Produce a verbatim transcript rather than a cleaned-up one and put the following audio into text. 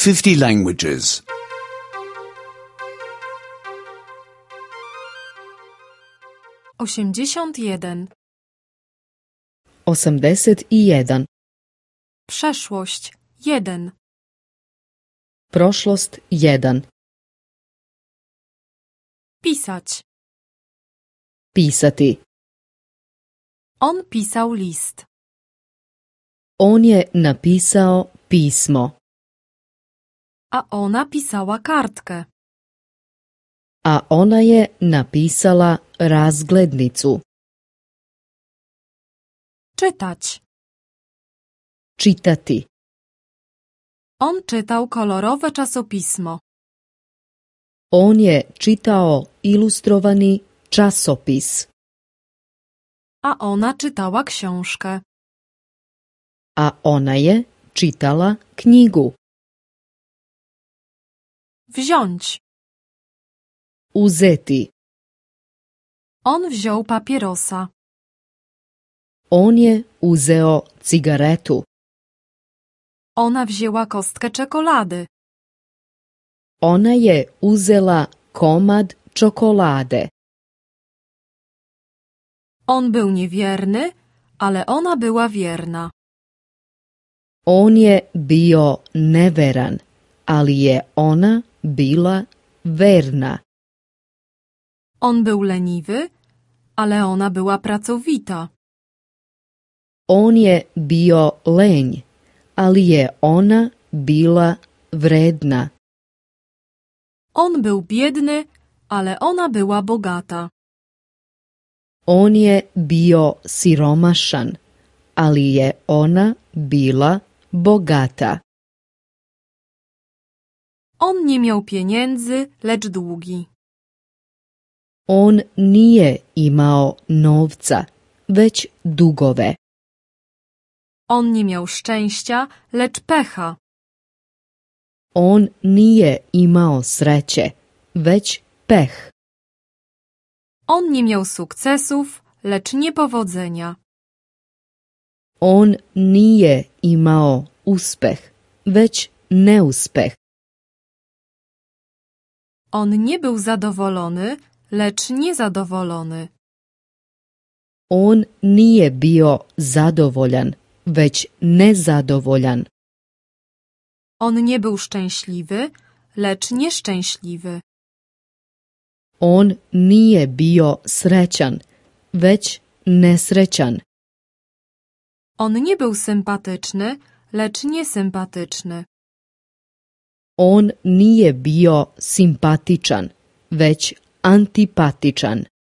fifty languages. osiemdziesiąt jeden. Osamdeset i jedan. Przeszłość jeden. Prošlost jedan. Pisać. Pisati. On pisał list. On je napisao pismo. A ona pisała kartkę. A ona je napisala razglednicu. Czytać. Čitati. On czytał kolorowe czasopismo. On je čitao ilustrovani časopis. A ona czytała książkę. A ona je čitala knjigu. Wziąć. Uzeti. On wziął papierosa. On je uzeo cigaretu. Ona wzięła kostkę czekolady. Ona je uzela komad čokolade. On był niewierny, ale ona była wierna. On je bio neveran, ali je ona bila verna. On był leniwy, ale ona była pracowita. On je bio lenj, ali je ona bila vredna. On był biedny, ale ona była bogata. On je bio siromašan, ali je ona bila bogata. On nie miał pieniędzy, lecz długi. On nije imao novca, već dugove. On nie miał szczęścia, lecz pecha. On nije imao sreće, već peh. On nie miał sukcesów, lecz niepowodzenia. On nije imao uspeh, već neuspeh. On nie był zadowolony, lecz niezadowolony. On nije bio zadovoljan, već nezadovoljan. On nie był szczęśliwy, lecz nieszczęśliwy. On nije bio srećan, već nesrećan. On nie był sympatyczny, lecz niesympatyczny. On nije bio simpatičan, već antipatičan.